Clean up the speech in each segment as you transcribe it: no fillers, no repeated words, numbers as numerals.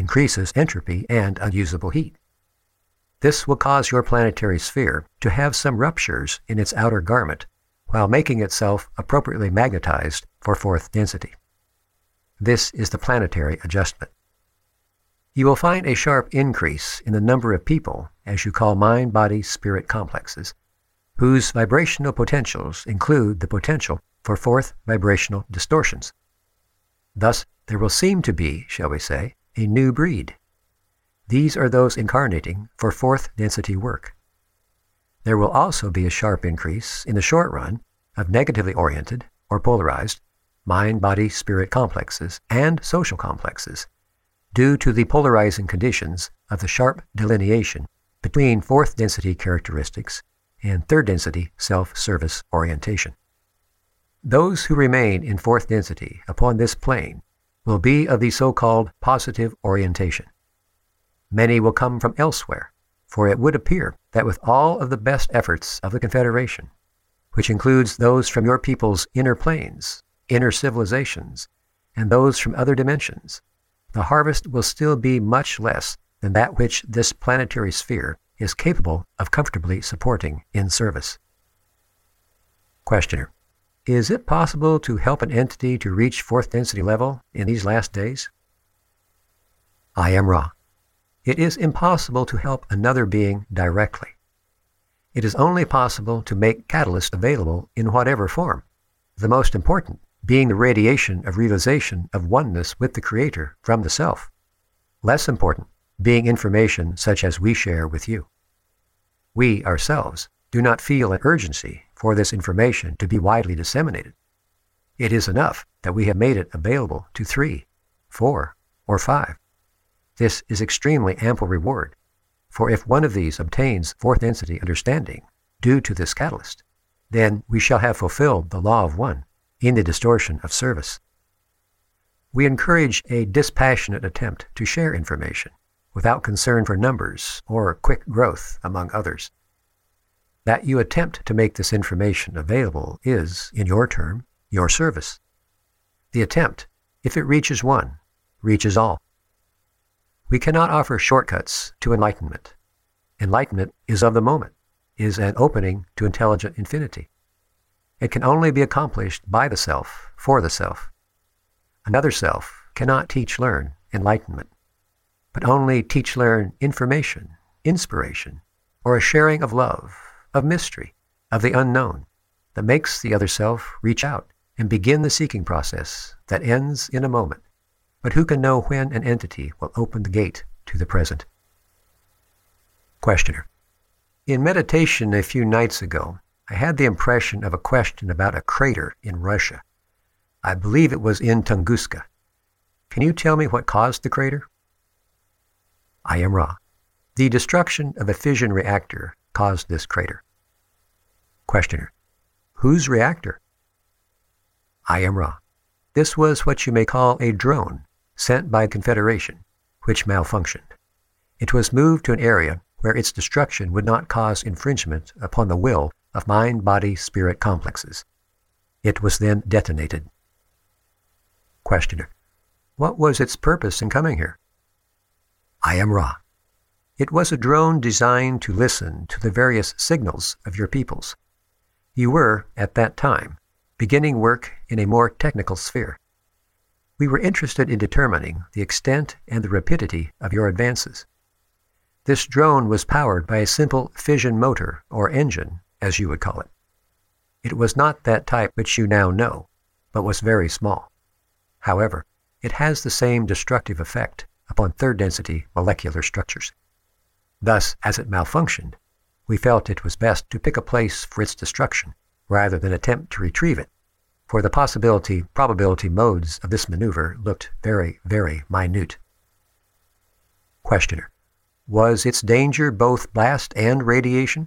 increases entropy and unusable heat. This will cause your planetary sphere to have some ruptures in its outer garment while making itself appropriately magnetized for fourth density. This is the planetary adjustment. You will find a sharp increase in the number of people, as you call mind-body-spirit complexes, whose vibrational potentials include the potential for fourth vibrational distortions. Thus, there will seem to be, shall we say, a new breed. These are those incarnating for fourth density work. There will also be a sharp increase in the short run of negatively oriented or polarized mind-body-spirit complexes and social complexes due to the polarizing conditions of the sharp delineation between fourth density characteristics and third density self-service orientation. Those who remain in fourth density upon this plane will be of the so-called positive orientation. Many will come from elsewhere, for it would appear that with all of the best efforts of the Confederation, which includes those from your people's inner planes, inner civilizations, and those from other dimensions, the harvest will still be much less than that which this planetary sphere is capable of comfortably supporting in service. Questioner: is it possible to help an entity to reach fourth density level in these last days? I am Ra. It is impossible to help another being directly. It is only possible to make catalysts available in whatever form, the most important being the radiation of realization of oneness with the Creator from the Self, less important being information such as we share with you. We ourselves do not feel an urgency for this information to be widely disseminated. It is enough that we have made it available to 3, 4, or 5. This is extremely ample reward, for if one of these obtains fourth density understanding due to this catalyst, then we shall have fulfilled the law of one in the distortion of service. We encourage a dispassionate attempt to share information without concern for numbers or quick growth among others. That you attempt to make this information available is, in your term, your service. The attempt, if it reaches one, reaches all. We cannot offer shortcuts to enlightenment. Enlightenment is of the moment, is an opening to intelligent infinity. It can only be accomplished by the self, for the self. Another self cannot teach-learn enlightenment, but only teach-learn information, inspiration, or a sharing of love, of mystery, of the unknown, that makes the other self reach out and begin the seeking process that ends in a moment. But who can know when an entity will open the gate to the present? Questioner: in meditation a few nights ago, I had the impression of a question about a crater in Russia. I believe it was in Tunguska. Can you tell me what caused the crater? I am Ra. The destruction of a fission reactor caused this crater. Questioner: whose reactor? I am Ra. This was what you may call a drone sent by Confederation, which malfunctioned. It was moved to an area where its destruction would not cause infringement upon the will of mind-body-spirit complexes. It was then detonated. Questioner: what was its purpose in coming here? I am Ra. It was a drone designed to listen to the various signals of your peoples. You were, at that time, beginning work in a more technical sphere. We were interested in determining the extent and the rapidity of your advances. This drone was powered by a simple fission motor, or engine, as you would call it. It was not that type which you now know, but was very small. However, it has the same destructive effect upon third-density molecular structures. Thus, as it malfunctioned, we felt it was best to pick a place for its destruction rather than attempt to retrieve it, for the possibility-probability modes of this maneuver looked very, very minute. Questioner: was its danger both blast and radiation?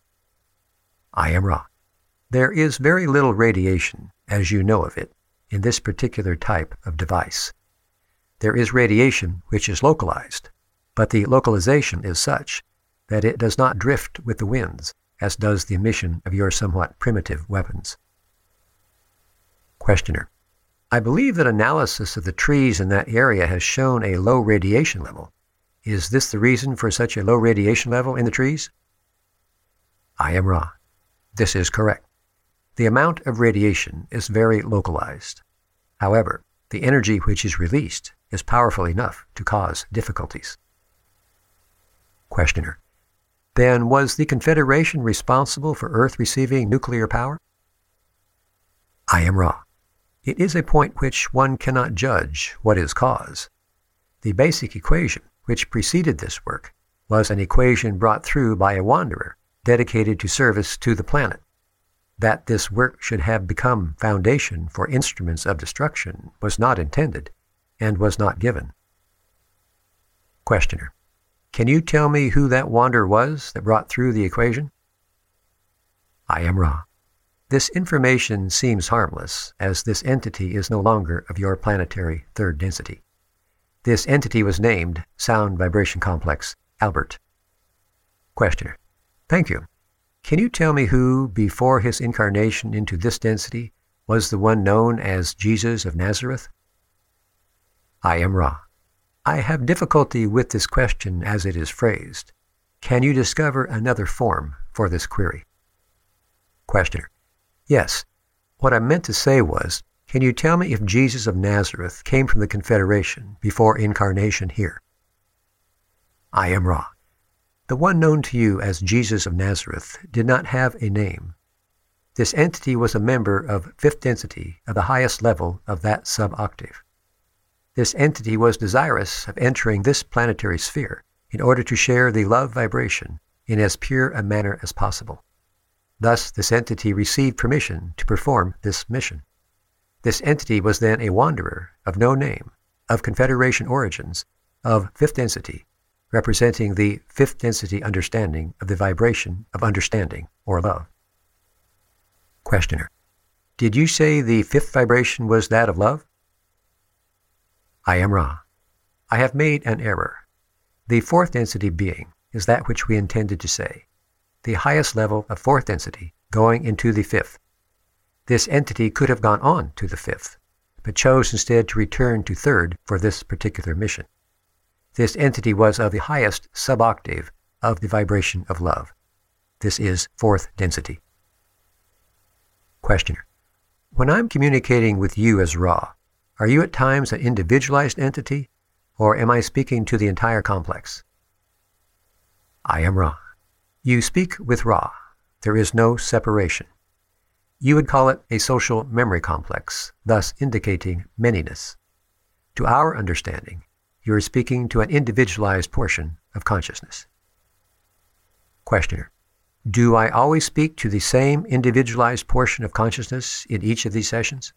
I am Ra. There is very little radiation, as you know of it, in this particular type of device. There is radiation which is localized, but the localization is such that it does not drift with the winds, as does the emission of your somewhat primitive weapons. Questioner: I believe that analysis of the trees in that area has shown a low radiation level. Is this the reason for such a low radiation level in the trees? I am Ra. This is correct. The amount of radiation is very localized. However, the energy which is released is powerful enough to cause difficulties. Questioner: Then was the Confederation responsible for Earth receiving nuclear power? I am Ra. It is a point which one cannot judge what is cause. The basic equation which preceded this work was an equation brought through by a wanderer dedicated to service to the planet. That this work should have become foundation for instruments of destruction was not intended and was not given. Questioner: Can you tell me who that wanderer was that brought through the equation? I am Ra. This information seems harmless, as this entity is no longer of your planetary third density. This entity was named Sound Vibration Complex Albert. Questioner: Thank you. Can you tell me who, before his incarnation into this density, was the one known as Jesus of Nazareth? I am Ra. I have difficulty with this question as it is phrased. Can you discover another form for this query? Questioner: Yes. What I meant to say was, can you tell me if Jesus of Nazareth came from the Confederation before incarnation here? I am Ra. The one known to you as Jesus of Nazareth did not have a name. This entity was a member of fifth density of the highest level of that sub-octave. This entity was desirous of entering this planetary sphere in order to share the love vibration in as pure a manner as possible. Thus, this entity received permission to perform this mission. This entity was then a wanderer of no name, of Confederation origins, of fifth density, representing the fifth density understanding of the vibration of understanding or love. Questioner: Did you say the fifth vibration was that of love? I am Ra. I have made an error. The fourth density being is that which we intended to say, the highest level of fourth density going into the fifth. This entity could have gone on to the fifth, but chose instead to return to third for this particular mission. This entity was of the highest sub-octave of the vibration of love. This is fourth density. Questioner: When I'm communicating with you as Ra, are you at times an individualized entity, or am I speaking to the entire complex? I am Ra. You speak with Ra. There is no separation. You would call it a social memory complex, thus indicating manyness. To our understanding, you are speaking to an individualized portion of consciousness. Questioner: Do I always speak to the same individualized portion of consciousness in each of these sessions?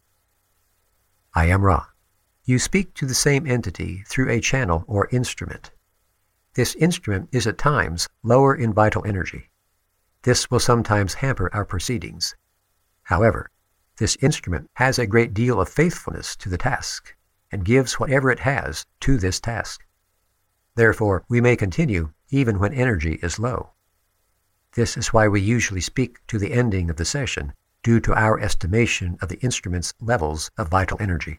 I am Ra. You speak to the same entity through a channel or instrument. This instrument is at times lower in vital energy. This will sometimes hamper our proceedings. However, this instrument has a great deal of faithfulness to the task and gives whatever it has to this task. Therefore, we may continue even when energy is low. This is why we usually speak to the ending of the session, due to our estimation of the instrument's levels of vital energy.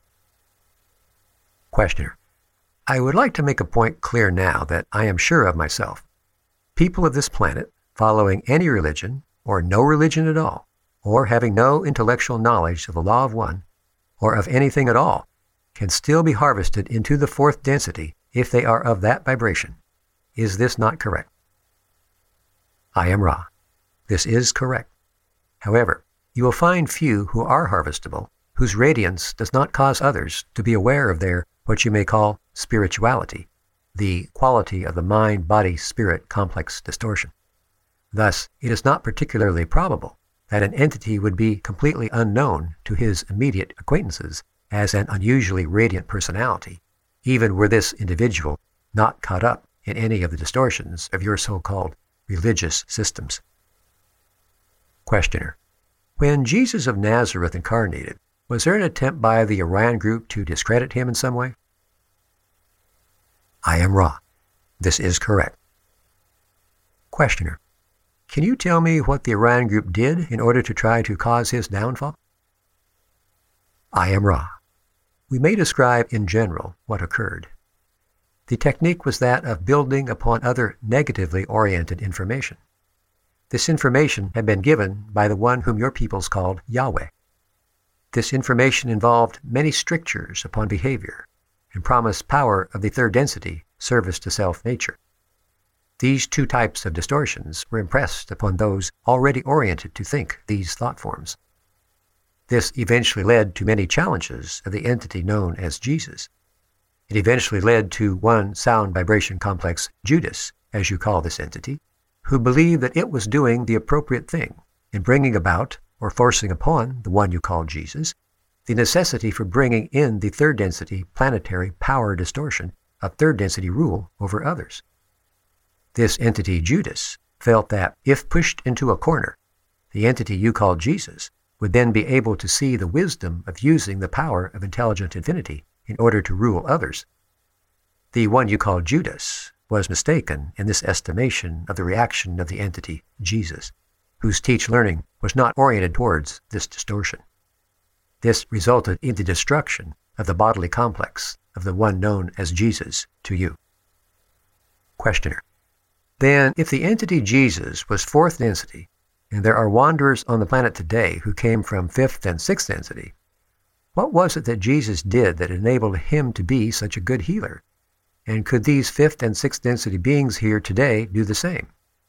Questioner: I would like to make a point clear now that I am sure of myself. People of this planet, following any religion, or no religion at all, or having no intellectual knowledge of the law of one, or of anything at all, can still be harvested into the fourth density if they are of that vibration. Is this not correct? I am Ra. This is correct. However, you will find few who are harvestable, whose radiance does not cause others to be aware of their, what you may call, spirituality, the quality of the mind-body-spirit complex distortion. Thus, it is not particularly probable that an entity would be completely unknown to his immediate acquaintances as an unusually radiant personality, even were this individual not caught up in any of the distortions of your so-called religious systems. Questioner: When Jesus of Nazareth incarnated, was there an attempt by the Orion group to discredit him in some way? I am Ra. This is correct. Questioner: Can you tell me what the Orion group did in order to try to cause his downfall? I am Ra. We may describe in general what occurred. The technique was that of building upon other negatively oriented information. This information had been given by the one whom your peoples called Yahweh. This information involved many strictures upon behavior and promised power of the third density, service to self-nature. These two types of distortions were impressed upon those already oriented to think these thought forms. This eventually led to many challenges of the entity known as Jesus. It eventually led to one sound vibration complex, Judas, as you call this entity, who believed that it was doing the appropriate thing in bringing about, or forcing upon, the one you call Jesus, the necessity for bringing in the third density planetary power distortion of third density rule over others. This entity, Judas, felt that if pushed into a corner, the entity you call Jesus would then be able to see the wisdom of using the power of intelligent infinity in order to rule others. The one you call Judas was mistaken in this estimation of the reaction of the entity, Jesus, whose teach-learning was not oriented towards this distortion. This resulted in the destruction of the bodily complex of the one known as Jesus to you. Questioner: then, if the entity Jesus was fourth density, and there are wanderers on the planet today who came from fifth and sixth density, what was it that Jesus did that enabled him to be such a good healer? And could these fifth and sixth density beings here today do the same?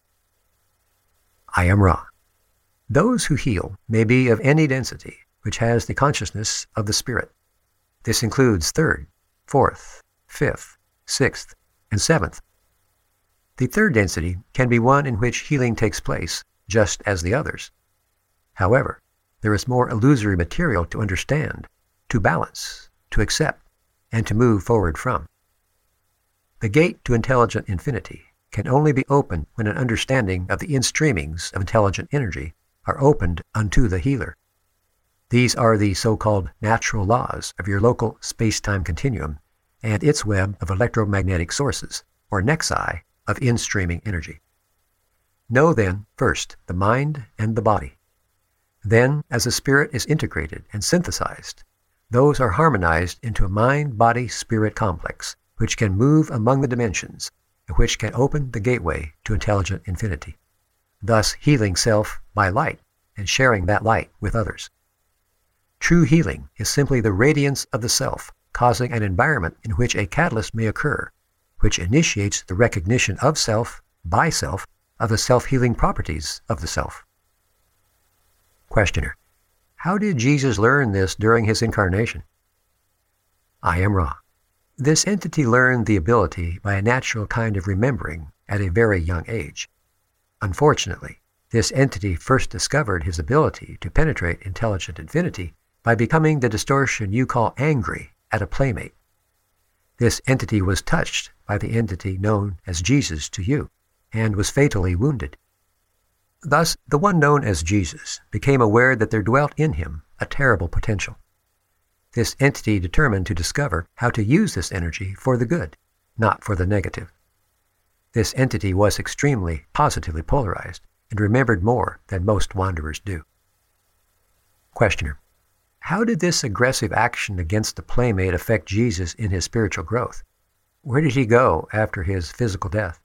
I am Ra. Those who heal may be of any density which has the consciousness of the Spirit. This includes third, fourth, fifth, sixth, and seventh. The third density can be one in which healing takes place, just as the others. However, there is more illusory material to understand, to balance, to accept, and to move forward from. The gate to intelligent infinity can only be opened when an understanding of the instreamings of intelligent energy are opened unto the healer. These are the so-called natural laws of your local space-time continuum and its web of electromagnetic sources, or nexi, of in-streaming energy. Know then, first, the mind and the body. Then, as the spirit is integrated and synthesized, those are harmonized into a mind-body-spirit complex, which can move among the dimensions, and which can open the gateway to intelligent infinity, thus healing self by light and sharing that light with others. True healing is simply the radiance of the self, causing an environment in which a catalyst may occur, which initiates the recognition of self, by self, of the self-healing properties of the self. Questioner: how did Jesus learn this during his incarnation? I am Ra. This entity learned the ability by a natural kind of remembering at a very young age. Unfortunately, this entity first discovered his ability to penetrate intelligent infinity by becoming the distortion you call angry at a playmate. This entity was touched by the entity known as Jesus to you, and was fatally wounded. Thus, the one known as Jesus became aware that there dwelt in him a terrible potential. This entity determined to discover how to use this energy for the good, not for the negative. This entity was extremely positively polarized and remembered more than most wanderers do. Questioner: how did this aggressive action against the playmate affect Jesus in his spiritual growth? Where did he go after his physical death?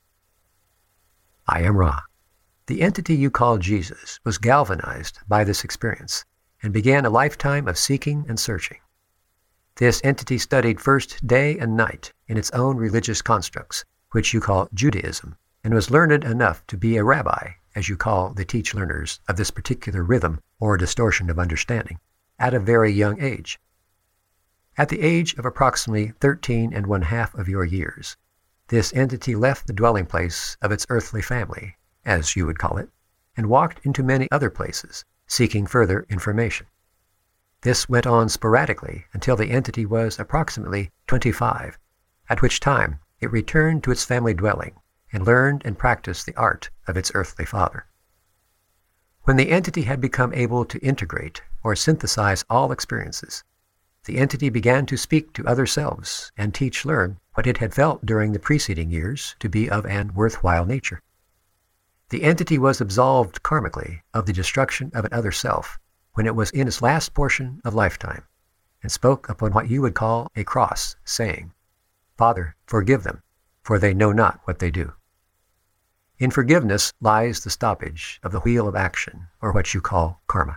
I am Ra. The entity you call Jesus was galvanized by this experience and began a lifetime of seeking and searching. This entity studied first day and night in its own religious constructs, which you call Judaism, and was learned enough to be a rabbi, as you call the teach-learners of this particular rhythm or distortion of understanding, at a very young age. At the age of approximately 13 1/2 of your years, this entity left the dwelling place of its earthly family, as you would call it, and walked into many other places, seeking further information. This went on sporadically until the entity was approximately 25, at which time it returned to its family dwelling and learned and practiced the art of its earthly father. When the entity had become able to integrate or synthesize all experiences, the entity began to speak to other selves and learn what it had felt during the preceding years to be of an worthwhile nature. The entity was absolved karmically of the destruction of an other self when it was in its last portion of lifetime, and spoke upon what you would call a cross, saying, "Father, forgive them, for they know not what they do." In forgiveness lies the stoppage of the wheel of action, or what you call karma.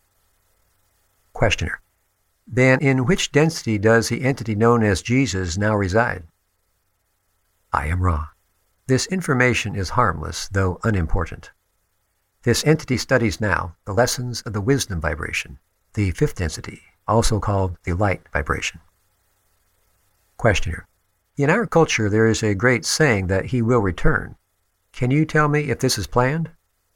Questioner: Then in which density does the entity known as Jesus now reside? I am Ra. This information is harmless, though unimportant. This entity studies now the lessons of the wisdom vibration, the fifth density, also called the light vibration. Questioner: In our culture there is a great saying that he will return. Can you tell me if this is planned?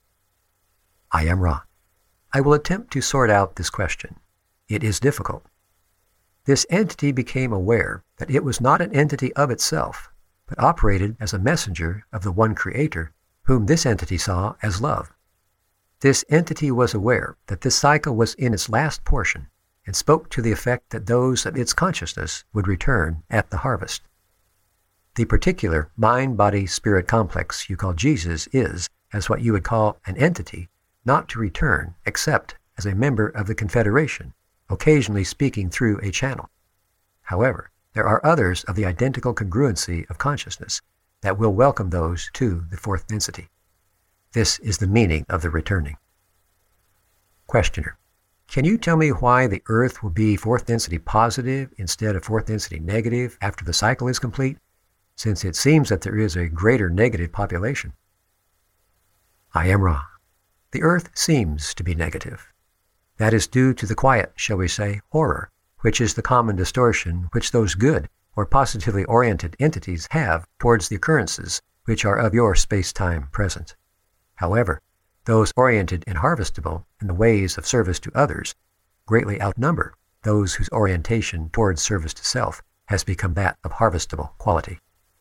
I am Ra. I will attempt to sort out this question. It is difficult. This entity became aware that it was not an entity of itself, but operated as a messenger of the one Creator, whom this entity saw as love. This entity was aware that this cycle was in its last portion, and spoke to the effect that those of its consciousness would return at the harvest. The particular mind-body-spirit complex you call Jesus is, as what you would call an entity, not to return except as a member of the Confederation, occasionally speaking through a channel. However, there are others of the identical congruency of consciousness that will welcome those to the fourth density. This is the meaning of the returning. Questioner: Can you tell me why the Earth will be fourth density positive instead of fourth density negative after the cycle is complete, since it seems that there is a greater negative population? I am Ra. The Earth seems to be negative. That is due to the quiet, shall we say, horror, which is the common distortion which those good or positively oriented entities have towards the occurrences which are of your space-time present. However, those oriented and harvestable in the ways of service to others greatly outnumber those whose orientation towards service to self has become that of harvestable quality.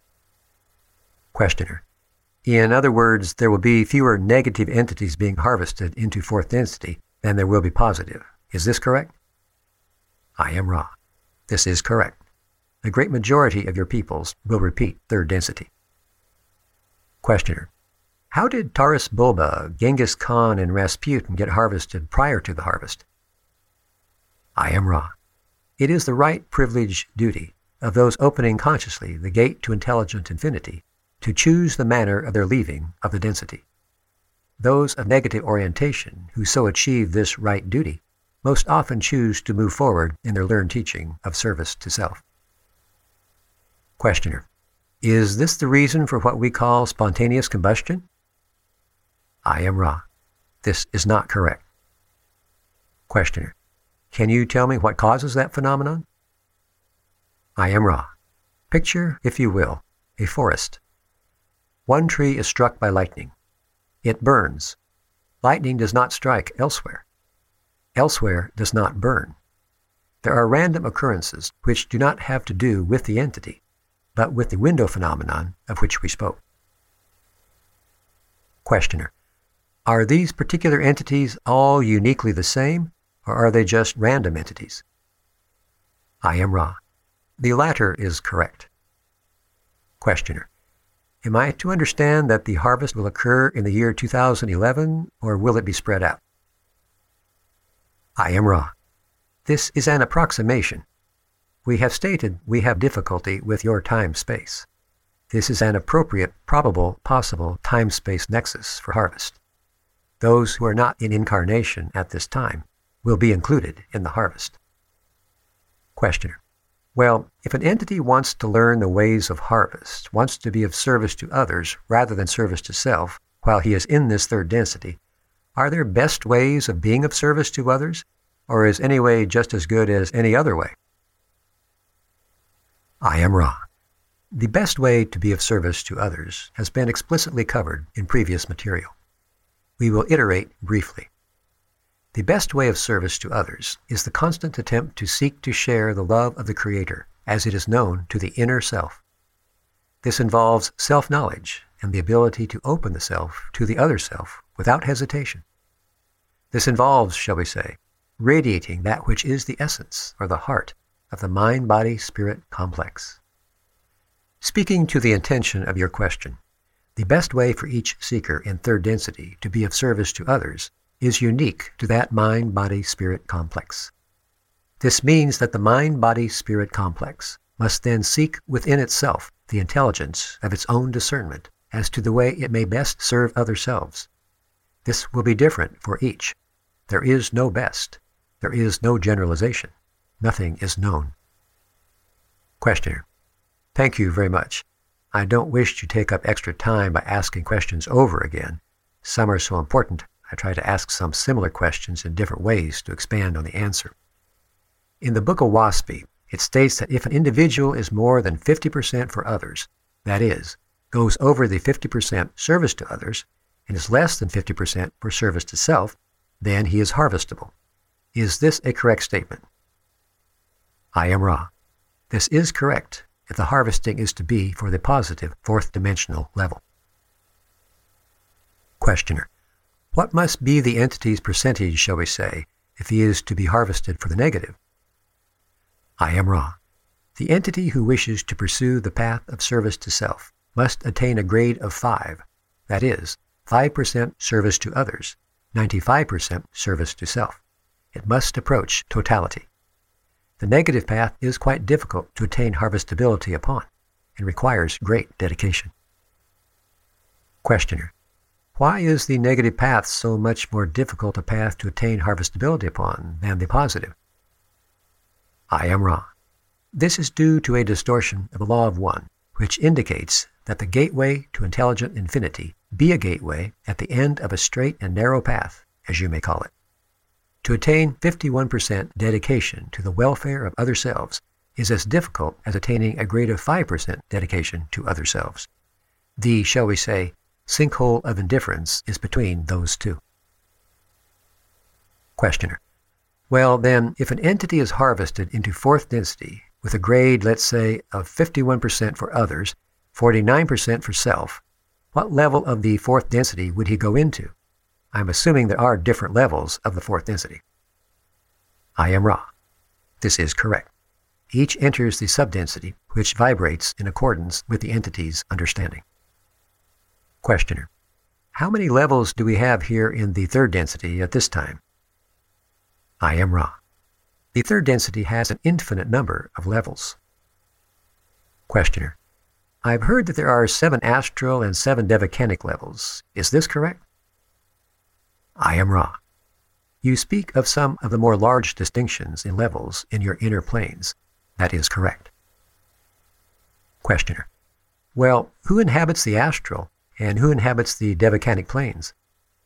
Questioner: In other words, there will be fewer negative entities being harvested into fourth density than there will be positive. Is this correct? I am Ra. This is correct. The great majority of your peoples will repeat third density. Questioner: How did Taurus Bulba, Genghis Khan, and Rasputin get harvested prior to the harvest? I am Ra. It is the right privilege duty of those opening consciously the gate to intelligent infinity to choose the manner of their leaving of the density. Those of negative orientation who so achieve this right duty most often choose to move forward in their learned teaching of service to self. Questioner: Is this the reason for what we call spontaneous combustion? I am Ra. This is not correct. Questioner: Can you tell me what causes that phenomenon? I am Ra. Picture, if you will, a forest. One tree is struck by lightning. It burns. Lightning does not strike elsewhere. Elsewhere does not burn. There are random occurrences which do not have to do with the entity, but with the window phenomenon of which we spoke. Questioner: Are these particular entities all uniquely the same, or are they just random entities? I am Ra. The latter is correct. Questioner: Am I to understand that the harvest will occur in the year 2011, or will it be spread out? I am Ra. This is an approximation. We have stated we have difficulty with your time-space. This is an appropriate, probable, possible time-space nexus for harvest. Those who are not in incarnation at this time will be included in the harvest. Questioner: Well, if an entity wants to learn the ways of harvest, wants to be of service to others rather than service to self while he is in this third density, are there best ways of being of service to others, or is any way just as good as any other way? I am Ra. The best way to be of service to others has been explicitly covered in previous material. We will iterate briefly. The best way of service to others is the constant attempt to seek to share the love of the Creator as it is known to the inner self. This involves self-knowledge and the ability to open the self to the other self without hesitation. This involves, shall we say, radiating that which is the essence or the heart of the mind-body-spirit complex. Speaking to the intention of your question, the best way for each seeker in third density to be of service to others is unique to that mind-body-spirit complex. This means that the mind-body-spirit complex must then seek within itself the intelligence of its own discernment as to the way it may best serve other selves. This will be different for each. There is no best. There is no generalization. Nothing is known. Questioner: Thank you very much. I don't wish to take up extra time by asking questions over again. Some are so important, I try to ask some similar questions in different ways to expand on the answer. In the Book of Waspy, it states that if an individual is more than 50% for others, that is, goes over the 50% service to others, and is less than 50% for service to self, then he is harvestable. Is this a correct statement? I am Ra. This is correct if the harvesting is to be for the positive fourth dimensional level. Questioner: What must be the entity's percentage, shall we say, if he is to be harvested for the negative? I am Ra. The entity who wishes to pursue the path of service to self must attain a grade of 5, that is, 5% service to others, 95% service to self. It must approach totality. The negative path is quite difficult to attain harvestability upon and requires great dedication. Questioner: Why is the negative path so much more difficult a path to attain harvestability upon than the positive? I am Ra. This is due to a distortion of the law of one, which indicates that the gateway to intelligent infinity be a gateway at the end of a straight and narrow path, as you may call it. To attain 51% dedication to the welfare of other selves is as difficult as attaining a grade of 5% dedication to other selves. The, shall we say, sinkhole of indifference is between those two. Questioner: Well, then, if an entity is harvested into fourth density with a grade, let's say, of 51% for others, 49% for self, what level of the fourth density would he go into? I'm assuming there are different levels of the fourth density. I am Ra. This is correct. Each enters the subdensity, which vibrates in accordance with the entity's understanding. Questioner: How many levels do we have here in the third density at this time? I am Ra. The third density has an infinite number of levels. Questioner: I've heard that there are 7 astral and 7 devachanic levels. Is this correct? I am Ra. You speak of some of the more large distinctions in levels in your inner planes. That is correct. Questioner: Well, who inhabits the astral and who inhabits the devachanic planes?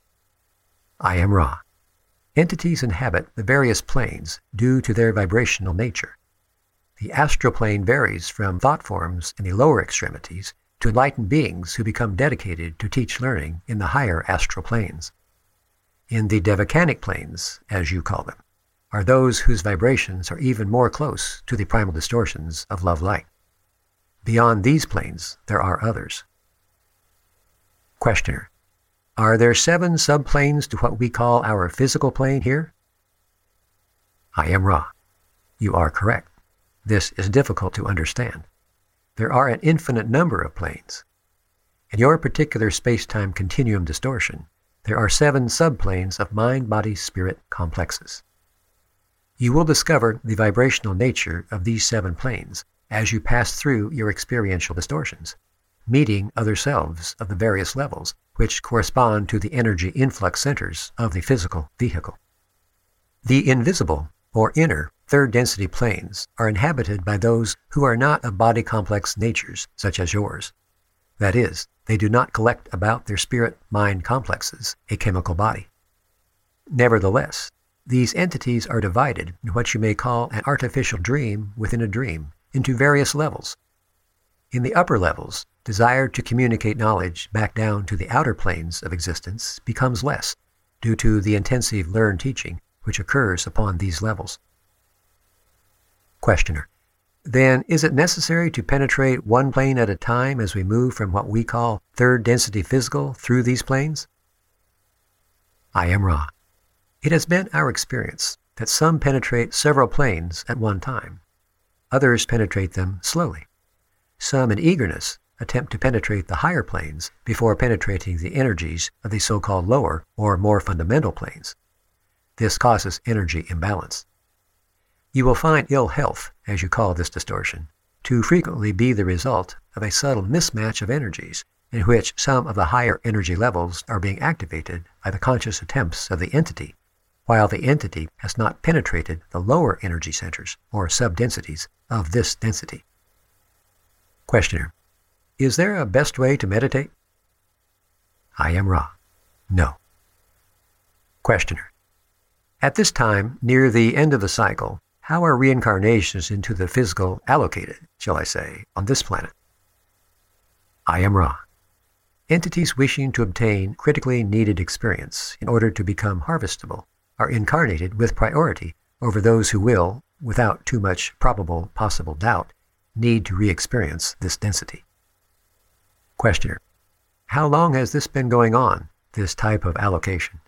I am Ra. Entities inhabit the various planes due to their vibrational nature. The astral plane varies from thought forms in the lower extremities to enlightened beings who become dedicated to teach learning in the higher astral planes. In the devachanic planes, as you call them, are those whose vibrations are even more close to the primal distortions of love-light. Beyond these planes, there are others. Questioner: Are there 7 subplanes to what we call our physical plane here? I am Ra. You are correct. This is difficult to understand. There are an infinite number of planes. In your particular space-time continuum distortion, there are 7 subplanes of mind-body-spirit complexes. You will discover the vibrational nature of these 7 planes as you pass through your experiential distortions, meeting other selves of the various levels, which correspond to the energy influx centers of the physical vehicle. The invisible, or inner, third-density planes are inhabited by those who are not of body-complex natures, such as yours. That is, they do not collect about their spirit-mind complexes a chemical body. Nevertheless, these entities are divided in what you may call an artificial dream within a dream into various levels. In the upper levels, desire to communicate knowledge back down to the outer planes of existence becomes less due to the intensive learned teaching which occurs upon these levels. Questioner: Then is it necessary to penetrate one plane at a time as we move from what we call third density physical through these planes? I am Ra. It has been our experience that some penetrate several planes at one time. Others penetrate them slowly. Some, in eagerness, attempt to penetrate the higher planes before penetrating the energies of the so-called lower or more fundamental planes. This causes energy imbalance. You will find ill health, as you call this distortion, to frequently be the result of a subtle mismatch of energies in which some of the higher energy levels are being activated by the conscious attempts of the entity, while the entity has not penetrated the lower energy centers or subdensities of this density. Questioner: Is there a best way to meditate? I am Ra. No. Questioner: At this time, near the end of the cycle, how are reincarnations into the physical allocated, shall I say, on this planet? I am Ra. Entities wishing to obtain critically needed experience in order to become harvestable are incarnated with priority over those who will, without too much probable possible doubt, need to re-experience this density. Questioner: How long has this been going on, this type of allocation?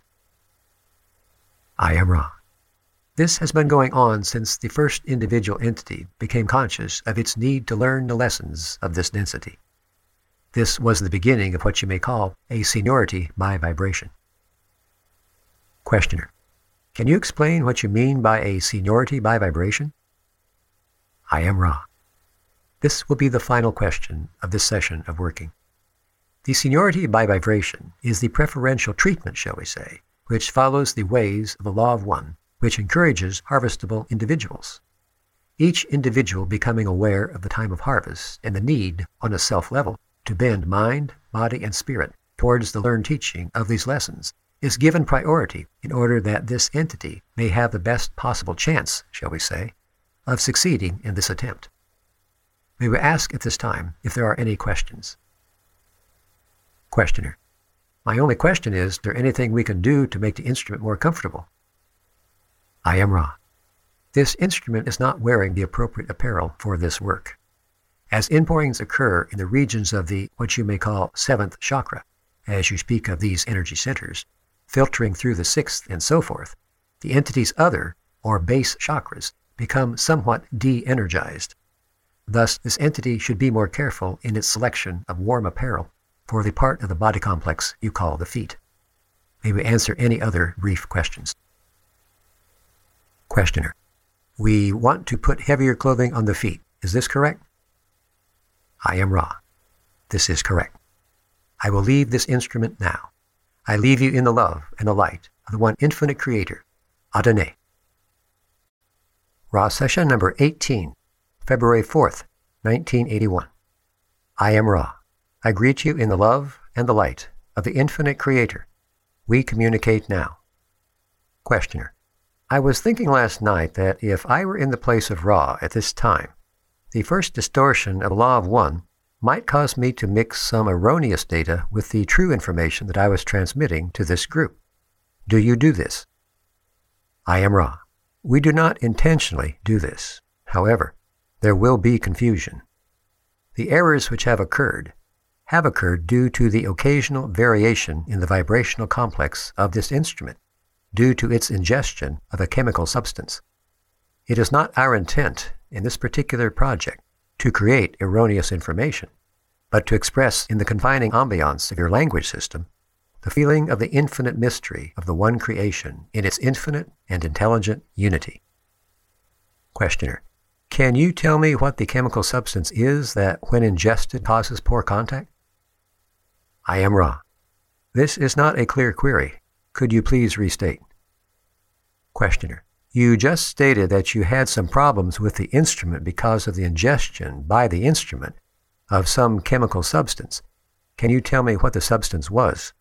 I am Ra. This has been going on since the first individual entity became conscious of its need to learn the lessons of this density. This was the beginning of what you may call a seniority by vibration. Questioner: Can you explain what you mean by a seniority by vibration? I am Ra. This will be the final question of this session of working. The seniority by vibration is the preferential treatment, shall we say, which follows the ways of the law of one, which encourages harvestable individuals. Each individual becoming aware of the time of harvest and the need, on a self-level, to bend mind, body, and spirit towards the learned teaching of these lessons is given priority in order that this entity may have the best possible chance, shall we say, of succeeding in this attempt. May we ask at this time if there are any questions? Questioner: My only question is there anything we can do to make the instrument more comfortable? I am Ra. This instrument is not wearing the appropriate apparel for this work. As inpourings occur in the regions of the, what you may call, 7th chakra, as you speak of these energy centers, filtering through the 6th and so forth, the entity's other, or base chakras, become somewhat de-energized. Thus, this entity should be more careful in its selection of warm apparel for the part of the body complex you call the feet. May we answer any other brief questions? Questioner: We want to put heavier clothing on the feet. Is this correct? I am Ra. This is correct. I will leave this instrument now. I leave you in the love and the light of the one infinite Creator, Adonai. Ra session number 18, February 4th, 1981. I am Ra. I greet you in the love and the light of the infinite Creator. We communicate now. Questioner: I was thinking last night that if I were in the place of Ra at this time, the first distortion of the law of one might cause me to mix some erroneous data with the true information that I was transmitting to this group. Do you do this? I am Ra. We do not intentionally do this. However, there will be confusion. The errors which have occurred due to the occasional variation in the vibrational complex of this instrument, due to its ingestion of a chemical substance. It is not our intent in this particular project to create erroneous information, but to express in the confining ambiance of your language system the feeling of the infinite mystery of the one creation in its infinite and intelligent unity. Questioner: Can you tell me what the chemical substance is that, when ingested, causes poor contact? I am Ra. This is not a clear query. Could you please restate? Questioner: You just stated that you had some problems with the instrument because of the ingestion by the instrument of some chemical substance. Can you tell me what the substance was?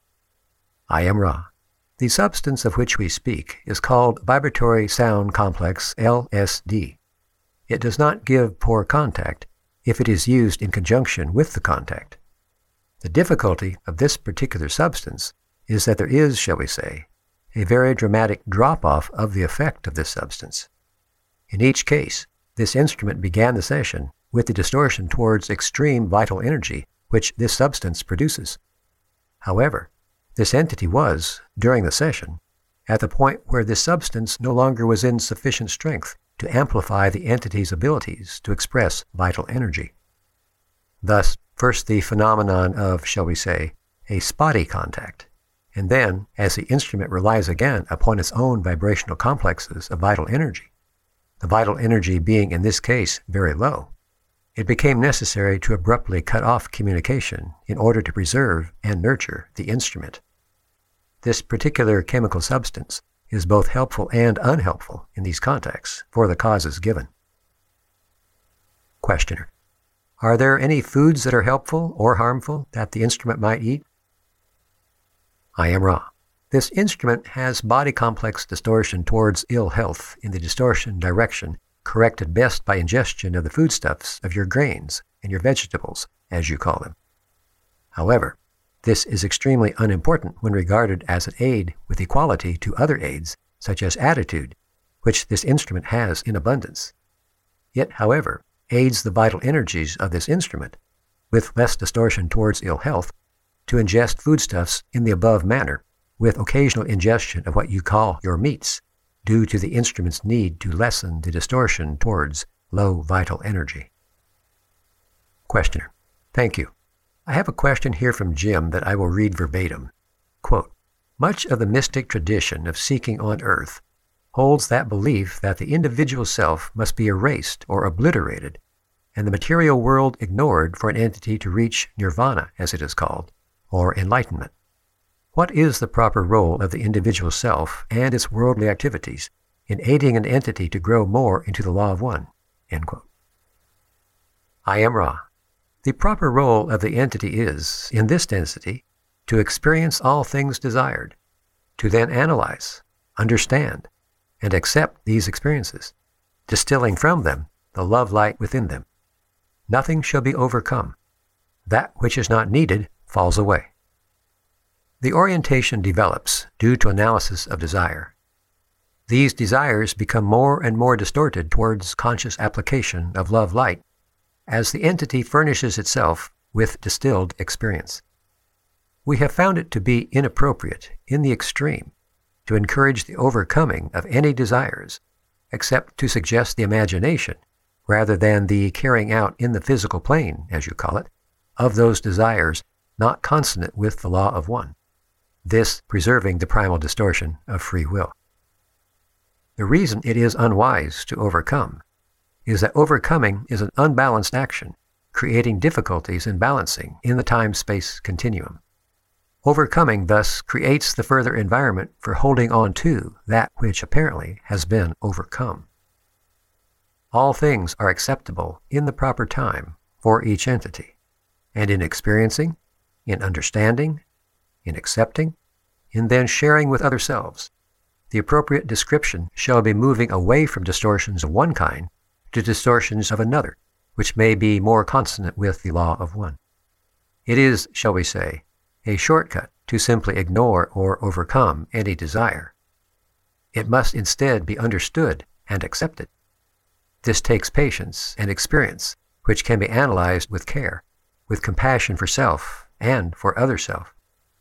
I am Ra. The substance of which we speak is called Vibratory Sound Complex, LSD. It does not give poor contact if it is used in conjunction with the contact. The difficulty of this particular substance is that there is, shall we say, a very dramatic drop-off of the effect of this substance. In each case, this instrument began the session with the distortion towards extreme vital energy which this substance produces. However, this entity was, during the session, at the point where this substance no longer was in sufficient strength to amplify the entity's abilities to express vital energy. Thus, first the phenomenon of, shall we say, a spotty contact, and then, as the instrument relies again upon its own vibrational complexes of vital energy, the vital energy being in this case very low, it became necessary to abruptly cut off communication in order to preserve and nurture the instrument. This particular chemical substance is both helpful and unhelpful in these contexts for the causes given. Questioner: Are there any foods that are helpful or harmful that the instrument might eat? I am Ra. This instrument has body complex distortion towards ill health in the distortion direction corrected best by ingestion of the foodstuffs of your grains and your vegetables, as you call them. However, this is extremely unimportant when regarded as an aid with equality to other aids, such as attitude, which this instrument has in abundance. It, however, aids the vital energies of this instrument, with less distortion towards ill health, to ingest foodstuffs in the above manner, with occasional ingestion of what you call your meats, due to the instrument's need to lessen the distortion towards low vital energy. Questioner: Thank you. I have a question here from Jim that I will read verbatim. Quote, much of the mystic tradition of seeking on earth holds that belief that the individual self must be erased or obliterated, and the material world ignored for an entity to reach nirvana, as it is called, or enlightenment. What is the proper role of the individual self and its worldly activities in aiding an entity to grow more into the law of one? End quote. I am Ra. The proper role of the entity is, in this density, to experience all things desired, to then analyze, understand, and accept these experiences, distilling from them the love light within them. Nothing shall be overcome. That which is not needed falls away. The orientation develops due to analysis of desire. These desires become more and more distorted towards conscious application of love light as the entity furnishes itself with distilled experience. We have found it to be inappropriate, in the extreme, to encourage the overcoming of any desires, except to suggest the imagination, rather than the carrying out in the physical plane, as you call it, of those desires not consonant with the law of one, this preserving the primal distortion of free will. The reason it is unwise to overcome is that overcoming is an unbalanced action, creating difficulties in balancing in the time-space continuum. Overcoming thus creates the further environment for holding on to that which apparently has been overcome. All things are acceptable in the proper time for each entity, and in experiencing, in understanding, in accepting, in then sharing with other selves, the appropriate description shall be moving away from distortions of one kind to distortions of another, which may be more consonant with the law of one. It is, shall we say, a shortcut to simply ignore or overcome any desire. It must instead be understood and accepted. This takes patience and experience, which can be analyzed with care, with compassion for self and for other self.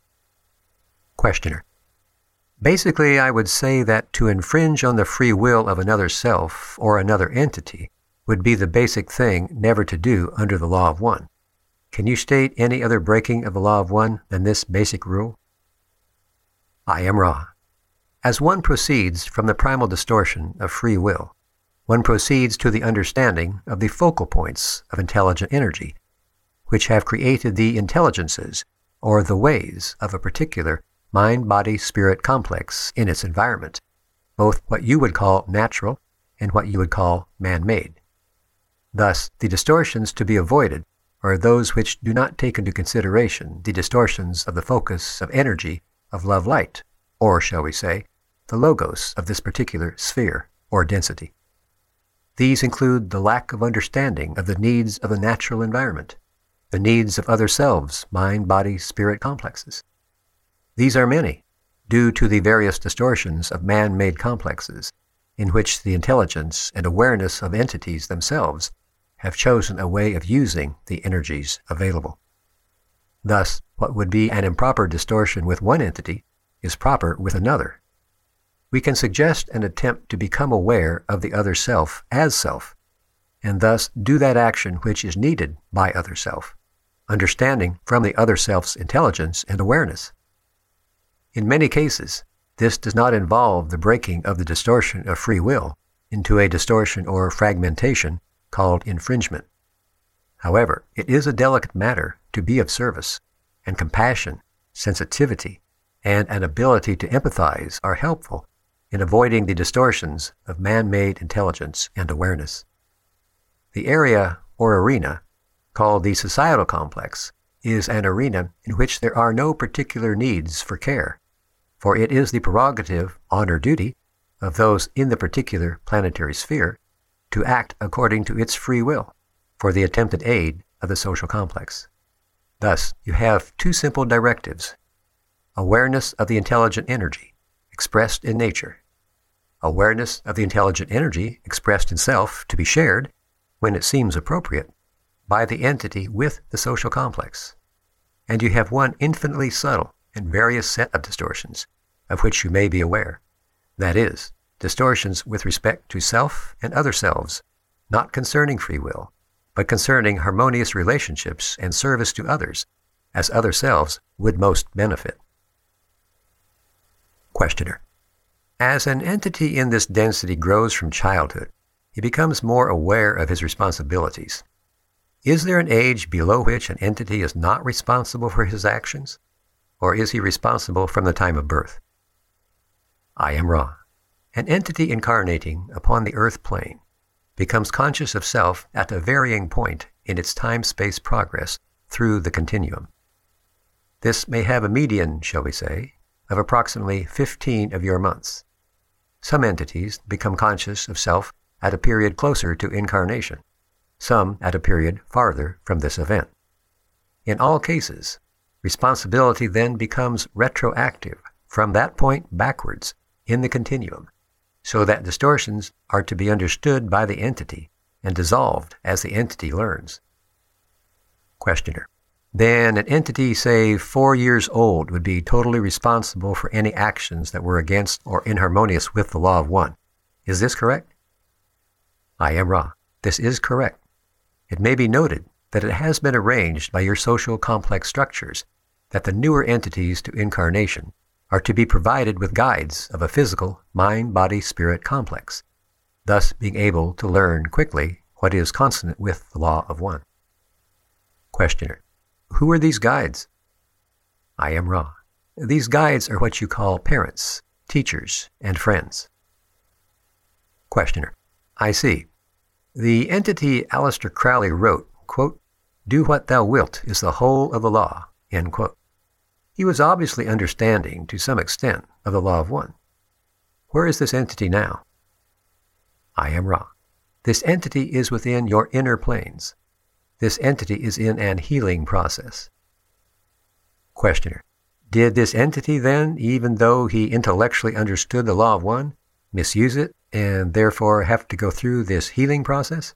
Questioner: Basically, I would say that to infringe on the free will of another self or another entity would be the basic thing never to do under the law of one. Can you state any other breaking of the law of one than this basic rule? I am Ra. As one proceeds from the primal distortion of free will, one proceeds to the understanding of the focal points of intelligent energy, which have created the intelligences, or the ways, of a particular mind-body-spirit complex in its environment, both what you would call natural and what you would call man-made. Thus, the distortions to be avoided are those which do not take into consideration the distortions of the focus of energy of love-light, or, shall we say, the logos of this particular sphere or density. These include the lack of understanding of the needs of the natural environment, the needs of other selves, mind-body-spirit complexes. These are many, due to the various distortions of man-made complexes, in which the intelligence and awareness of entities themselves have chosen a way of using the energies available. Thus, what would be an improper distortion with one entity is proper with another. We can suggest an attempt to become aware of the other self as self, and thus do that action which is needed by other self, understanding from the other self's intelligence and awareness. In many cases, this does not involve the breaking of the distortion of free will, into a distortion or fragmentation called infringement. However, it is a delicate matter to be of service, and compassion, sensitivity, and an ability to empathize are helpful in avoiding the distortions of man-made intelligence and awareness. The area or arena, called the societal complex, is an arena in which there are no particular needs for care, for it is the prerogative, honor, duty of those in the particular planetary sphere to act according to its free will for the attempted aid of the social complex. Thus, you have two simple directives: awareness of the intelligent energy expressed in nature, awareness of the intelligent energy expressed in self to be shared, when it seems appropriate, by the entity with the social complex. And you have one infinitely subtle and various set of distortions, of which you may be aware. That is, distortions with respect to self and other selves, not concerning free will, but concerning harmonious relationships and service to others, as other selves would most benefit. Questioner: as an entity in this density grows from childhood, he becomes more aware of his responsibilities. Is there an age below which an entity is not responsible for his actions? Or is he responsible from the time of birth? I am Ra. An entity incarnating upon the earth plane becomes conscious of self at a varying point in its time-space progress through the continuum. This may have a median, shall we say, of approximately 15 of your months. Some entities become conscious of self at a period closer to incarnation, some at a period farther from this event. In all cases, responsibility then becomes retroactive from that point backwards in the continuum, so that distortions are to be understood by the entity and dissolved as the entity learns. Questioner: then an entity, say 4 years old, would be totally responsible for any actions that were against or inharmonious with the law of one. Is this correct? I am Ra. This is correct. It may be noted that it has been arranged by your social complex structures that the newer entities to incarnation are to be provided with guides of a physical mind-body-spirit complex, thus being able to learn quickly what is consonant with the law of one. Questioner: who are these guides? I am Ra. These guides are what you call parents, teachers, and friends. Questioner: I see. The entity Aleister Crowley wrote, quote, "Do what thou wilt is the whole of the law," end quote. He was obviously understanding, to some extent, of the law of one. Where is this entity now? I am Ra. This entity is within your inner planes. This entity is in an healing process. Questioner: did this entity then, even though he intellectually understood the law of one, misuse it and therefore have to go through this healing process?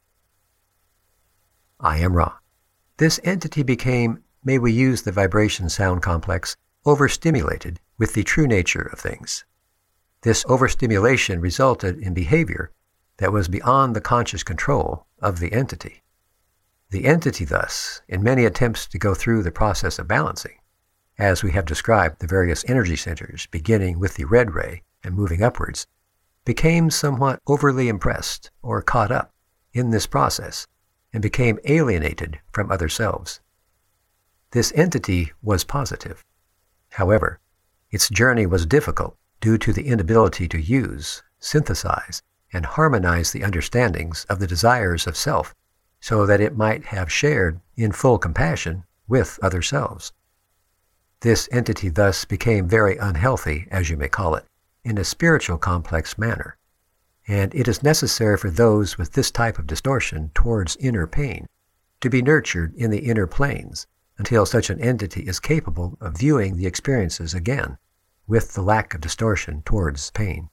I am Ra. This entity became, may we use the vibration sound complex, overstimulated with the true nature of things. This overstimulation resulted in behavior that was beyond the conscious control of the entity. The entity thus, in many attempts to go through the process of balancing, as we have described the various energy centers beginning with the red ray and moving upwards, became somewhat overly impressed or caught up in this process and became alienated from other selves. This entity was positive. However, its journey was difficult due to the inability to use, synthesize, and harmonize the understandings of the desires of self so that it might have shared in full compassion with other selves. This entity thus became very unhealthy, as you may call it, in a spiritual complex manner, and it is necessary for those with this type of distortion towards inner pain to be nurtured in the inner planes until such an entity is capable of viewing the experiences again with the lack of distortion towards pain.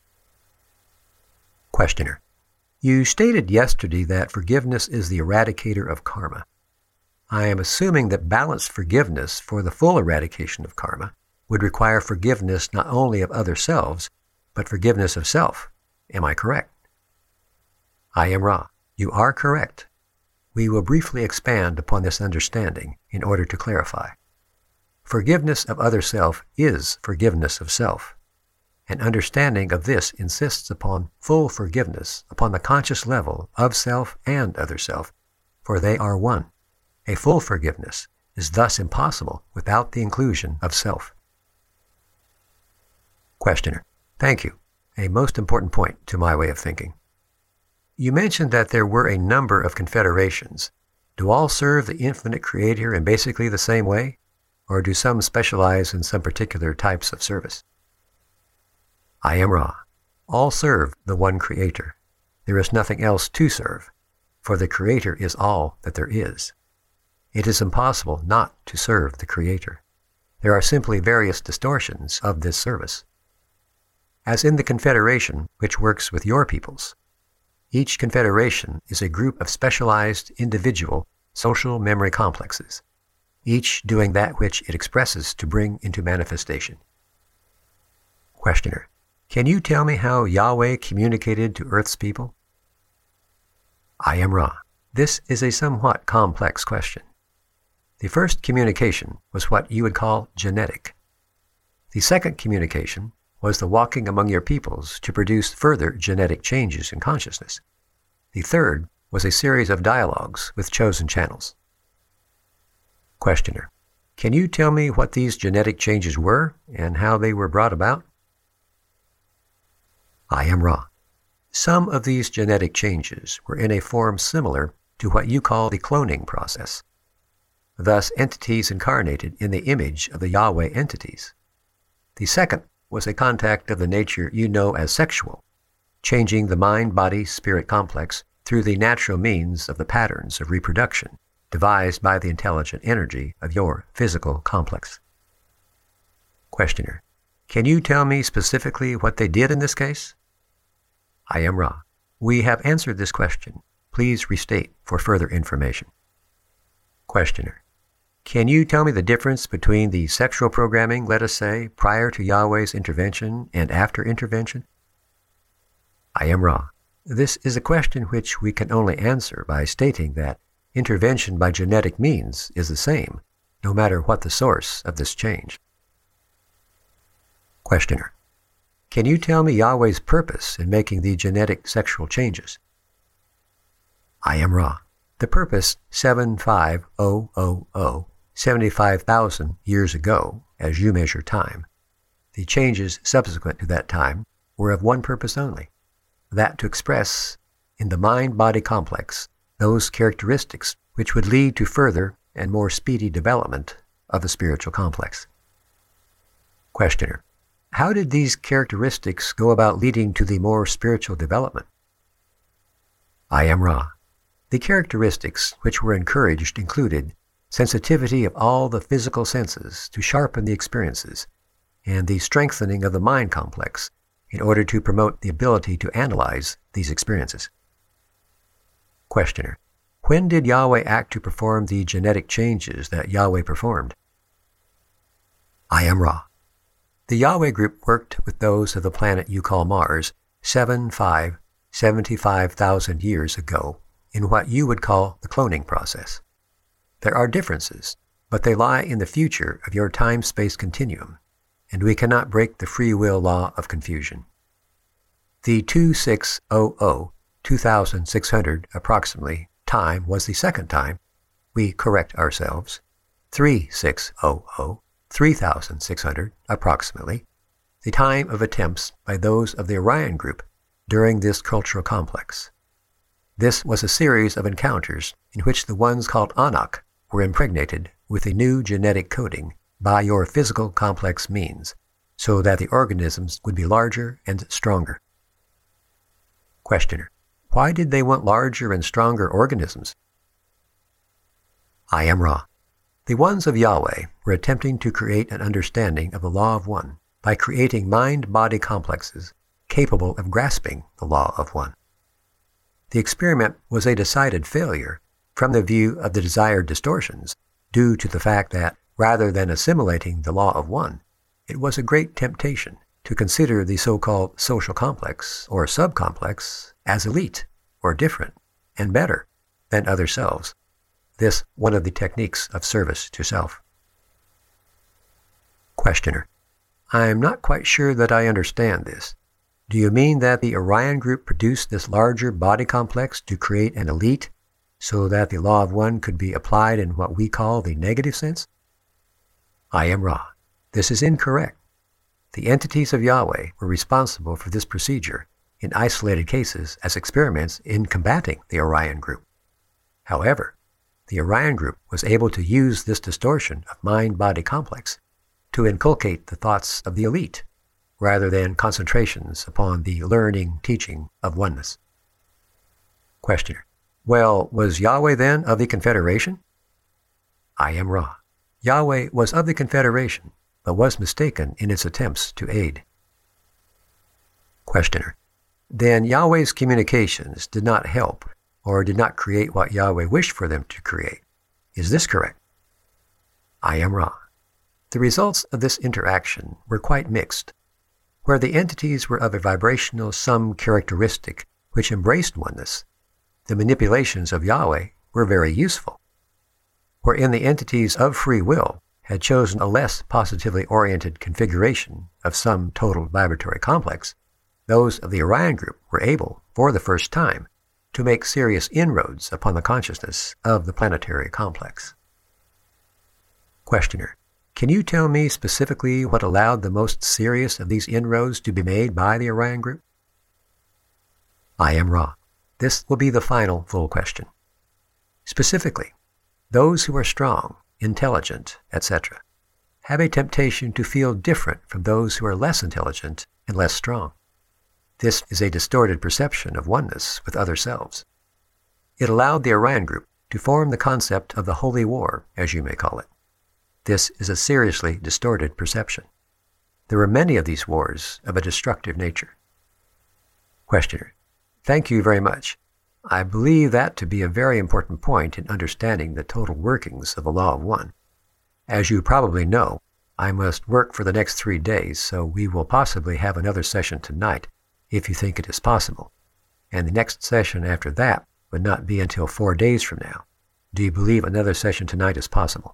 Questioner: you stated yesterday that forgiveness is the eradicator of karma. I am assuming that balanced forgiveness for the full eradication of karma would require forgiveness not only of other selves, but forgiveness of self. Am I correct? I am Ra. You are correct. We will briefly expand upon this understanding in order to clarify. Forgiveness of other self is forgiveness of self, An understanding of this insists upon full forgiveness upon the conscious level of self and other self, for they are one. A full forgiveness is thus impossible without the inclusion of self. Questioner: Thank you. A most important point to my way of thinking. You mentioned that there were a number of confederations. Do all serve the infinite Creator in basically the same way, or do some specialize in some particular types of service? I am Ra. All serve the one Creator. There is nothing else to serve, for the Creator is all that there is. It is impossible not to serve the Creator. There are simply various distortions of this service. As in the Confederation, which works with your peoples, each confederation is a group of specialized individual social memory complexes, each doing that which it expresses to bring into manifestation. Questioner: Can you tell me how Yahweh communicated to Earth's people? I am Ra. This is a somewhat complex question. The first communication was what you would call genetic. The second communication was the walking among your peoples to produce further genetic changes in consciousness. The third was a series of dialogues with chosen channels. Questioner: Can you tell me what these genetic changes were and how they were brought about? I am Ra. Some of these genetic changes were in a form similar to what you call the cloning process. Thus, entities incarnated in the image of the Yahweh entities. The second was a contact of the nature you know as sexual, changing the mind-body-spirit complex through the natural means of the patterns of reproduction devised by the intelligent energy of your physical complex. Questioner: Can you tell me specifically what they did in this case? I am Ra. We have answered this question. Please restate for further information. Questioner: Can you tell me the difference between the sexual programming, let us say, prior to Yahweh's intervention and after intervention? I am Ra. This is a question which we can only answer by stating that intervention by genetic means is the same, no matter what the source of this change. Questioner: Can you tell me Yahweh's purpose in making the genetic sexual changes? I am Ra. The purpose 75000, 75,000 years ago, as you measure time. The changes subsequent to that time were of one purpose only, that to express in the mind-body complex those characteristics which would lead to further and more speedy development of the spiritual complex. Questioner: How did these characteristics go about leading to the more spiritual development? I am Ra. The characteristics which were encouraged included sensitivity of all the physical senses to sharpen the experiences, and the strengthening of the mind complex in order to promote the ability to analyze these experiences. Questioner: When did Yahweh act to perform the genetic changes that Yahweh performed? I am Ra. The Yahweh group worked with those of the planet you call Mars 75,000 years ago in what you would call the cloning process. There are differences, but they lie in the future of your time-space continuum, and we cannot break the free will law of confusion. The 2600 approximately time was the second time. We correct ourselves. 3600 approximately, the time of attempts by those of the Orion group during this cultural complex. This was a series of encounters in which the ones called Anak were impregnated with a new genetic coding by your physical complex means, so that the organisms would be larger and stronger. Questioner: Why did they want larger and stronger organisms? I am Ra. The ones of Yahweh were attempting to create an understanding of the law of one by creating mind-body complexes capable of grasping the law of one. The experiment was a decided failure from the view of the desired distortions, due to the fact that, rather than assimilating the law of one, it was a great temptation to consider the so-called social complex or subcomplex as elite or different and better than other selves. This one of the techniques of service to self. Questioner: I'm not quite sure that I understand this. Do you mean that the Orion Group produced this larger body complex to create an elite so that the Law of One could be applied in what we call the negative sense? I am Ra. This is incorrect. The entities of Yahweh were responsible for this procedure in isolated cases as experiments in combating the Orion Group. However, the Orion Group was able to use this distortion of mind-body complex to inculcate the thoughts of the elite, rather than concentrations upon the learning, teaching of oneness. Questioner. Well, was Yahweh then of the Confederation? I am Ra. Yahweh was of the Confederation, but was mistaken in its attempts to aid. Questioner. Then Yahweh's communications did not help or did not create what Yahweh wished for them to create. Is this correct? I am Ra. The results of this interaction were quite mixed. Where the entities were of a vibrational sum characteristic which embraced oneness, the manipulations of Yahweh were very useful. Wherein the entities of free will had chosen a less positively oriented configuration of some total vibratory complex, those of the Orion Group were able, for the first time, to make serious inroads upon the consciousness of the planetary complex. Questioner. Can you tell me specifically what allowed the most serious of these inroads to be made by the Orion Group? I am Ra. This will be the final full question. Specifically, those who are strong, intelligent, etc., have a temptation to feel different from those who are less intelligent and less strong. This is a distorted perception of oneness with other selves. It allowed the Orion Group to form the concept of the Holy War, as you may call it. This is a seriously distorted perception. There were many of these wars of a destructive nature. Questioner. Thank you very much. I believe that to be a very important point in understanding the total workings of the Law of One. As you probably know, I must work for the next 3 days, so we will possibly have another session tonight, if you think it is possible. And the next session after that would not be until 4 days from now. Do you believe another session tonight is possible?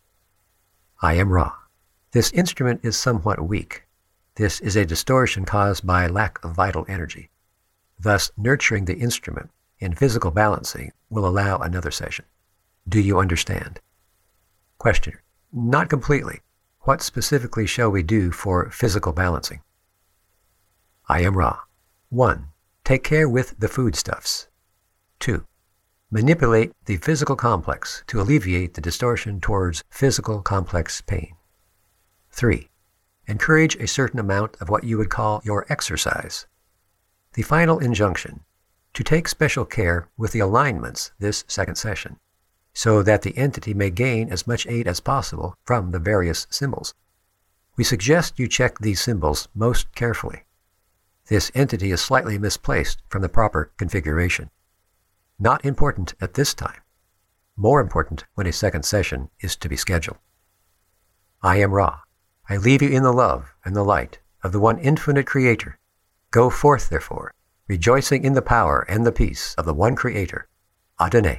I am Ra. This instrument is somewhat weak. This is a distortion caused by lack of vital energy. Thus, nurturing the instrument in physical balancing will allow another session. Do you understand? Questioner. Not completely. What specifically shall we do for physical balancing? I am Ra. 1. Take care with the foodstuffs. 2. Manipulate the physical complex to alleviate the distortion towards physical complex pain. 3. Encourage a certain amount of what you would call your exercise. The final injunction, to take special care with the alignments this second session, so that the entity may gain as much aid as possible from the various symbols. We suggest you check these symbols most carefully. This entity is slightly misplaced from the proper configuration. Not important at this time. More important when a second session is to be scheduled. I am Ra. I leave you in the love and the light of the one infinite Creator. Go forth, therefore, rejoicing in the power and the peace of the one Creator. Adonai.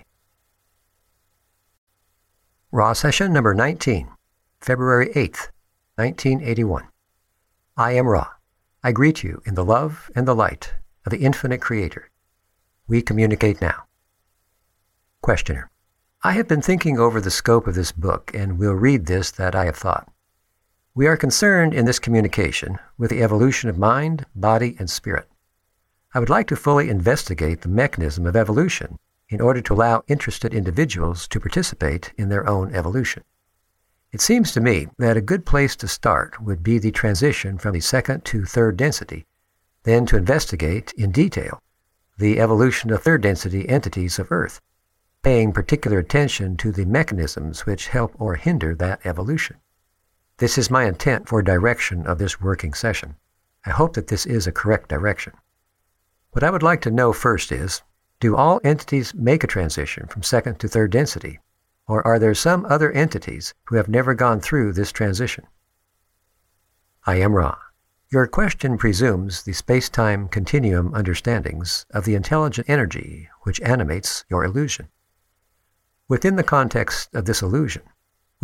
Ra session number 19, February 8th, 1981. I am Ra. I greet you in the love and the light of the infinite Creator. We communicate now. Questioner. I have been thinking over the scope of this book and will read this that I have thought. We are concerned in this communication with the evolution of mind, body, and spirit. I would like to fully investigate the mechanism of evolution in order to allow interested individuals to participate in their own evolution. It seems to me that a good place to start would be the transition from the second to third density, then to investigate in detail the evolution of third density entities of Earth, paying particular attention to the mechanisms which help or hinder that evolution. This is my intent for direction of this working session. I hope that this is a correct direction. What I would like to know first is, do all entities make a transition from second to third density, or are there some other entities who have never gone through this transition? I am Ra. Your question presumes the space-time continuum understandings of the intelligent energy which animates your illusion. Within the context of this illusion,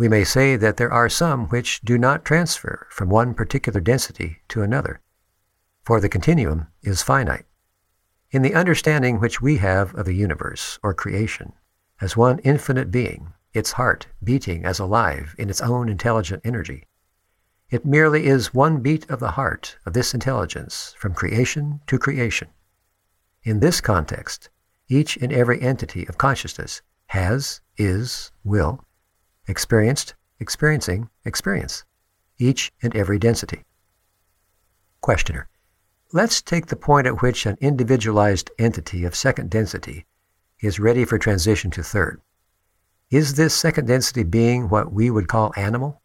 We may say that there are some which do not transfer from one particular density to another, for the continuum is finite. In the understanding which we have of the universe or creation as one infinite being, its heart beating as alive in its own intelligent energy, it merely is one beat of the heart of this intelligence from creation to creation. In this context, each and every entity of consciousness has, is, will, experienced, experiencing, experience, each and every density. Questioner: let's take the point at which an individualized entity of second density is ready for transition to third. Is this second density being what we would call animal?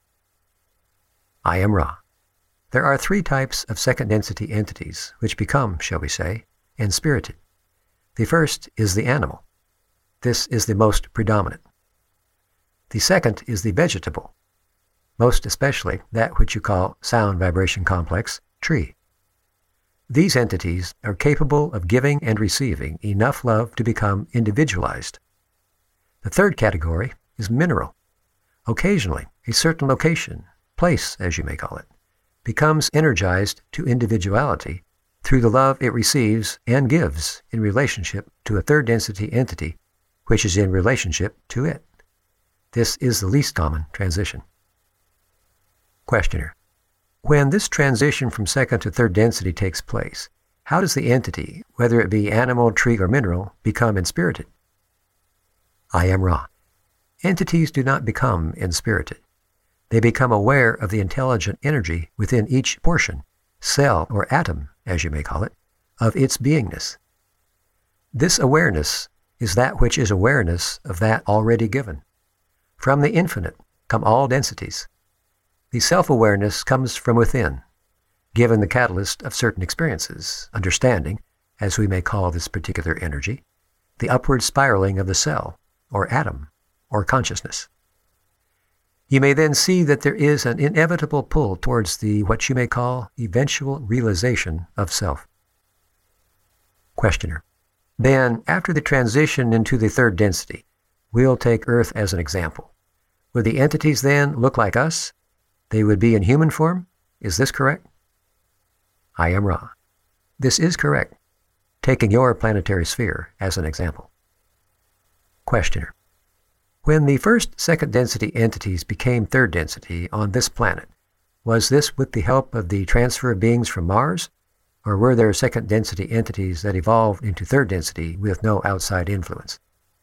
I am Ra. There are three types of second density entities which become, shall we say, enspirited. The first is the animal. This is the most predominant. The second is the vegetable, most especially that which you call sound vibration complex, tree. These entities are capable of giving and receiving enough love to become individualized. The third category is mineral. Occasionally, a certain location, place as you may call it, becomes energized to individuality through the love it receives and gives in relationship to a third density entity which is in relationship to it. This is the least common transition. Questioner: when this transition from second to third density takes place, how does the entity, whether it be animal, tree, or mineral, become inspirited? I am Ra. Entities do not become inspirited. They become aware of the intelligent energy within each portion, cell or atom, as you may call it, of its beingness. This awareness is that which is awareness of that already given. From the infinite come all densities. The self-awareness comes from within, given the catalyst of certain experiences, understanding, as we may call this particular energy, the upward spiraling of the cell, or atom, or consciousness. You may then see that there is an inevitable pull towards the what you may call eventual realization of self. Questioner: then, after the transition into the third density, we'll take Earth as an example. Would the entities then look like us? They would be in human form? Is this correct? I am Ra. This is correct, taking your planetary sphere as an example. Questioner: when the first second density entities became third density on this planet, was this with the help of the transfer of beings from Mars? Or were there second density entities that evolved into third density with no outside influence?